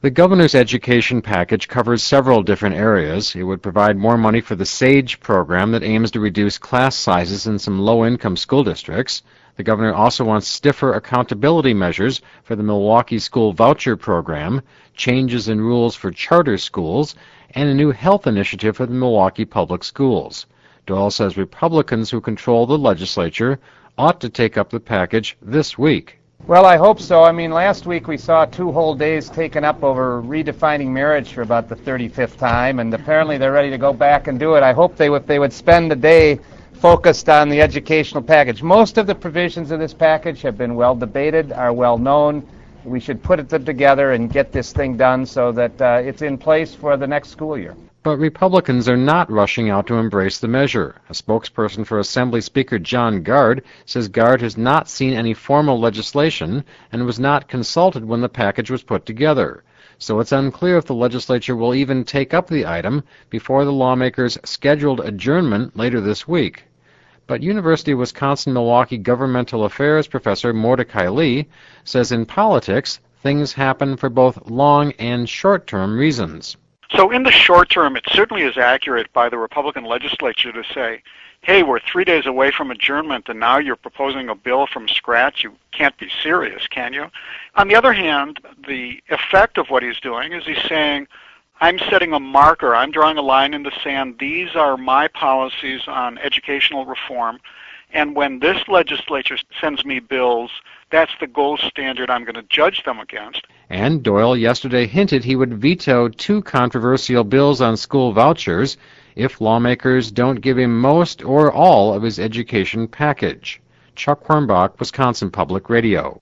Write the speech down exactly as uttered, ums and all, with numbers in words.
The governor's education package covers several different areas. It would provide more money for the SAGE program that aims to reduce class sizes in some low-income school districts. The governor also wants stiffer accountability measures for the Milwaukee School Voucher Program, changes in rules for charter schools, and a new health initiative for the Milwaukee Public Schools. Doyle says Republicans who control the legislature ought to take up the package this week. Well, I hope so. I mean, last week we saw two whole days taken up over redefining marriage for about the thirty-fifth time, and apparently they're ready to go back and do it. I hope they would, they would spend the day focused on the educational package. Most of the provisions of this package have been well debated, are well known. We should put them together and get this thing done so that uh, it's in place for the next school year. But Republicans are not rushing out to embrace the measure. A spokesperson for Assembly Speaker John Gard says Gard has not seen any formal legislation and was not consulted when the package was put together. So it's unclear if the legislature will even take up the item before the lawmakers' scheduled adjournment later this week. But University of Wisconsin-Milwaukee Governmental Affairs professor Mordecai Lee says in politics, things happen for both long and short-term reasons. So in the short term, it certainly is accurate by the Republican legislature to say, hey, we're three days away from adjournment, and now you're proposing a bill from scratch. You can't be serious, can you? On the other hand, the effect of what he's doing is he's saying, I'm setting a marker. I'm drawing a line in the sand. These are my policies on educational reform. And when this legislature sends me bills, that's the gold standard I'm going to judge them against. And Doyle yesterday hinted he would veto two controversial bills on school vouchers if lawmakers don't give him most or all of his education package. Chuck Hornbach, Wisconsin Public Radio.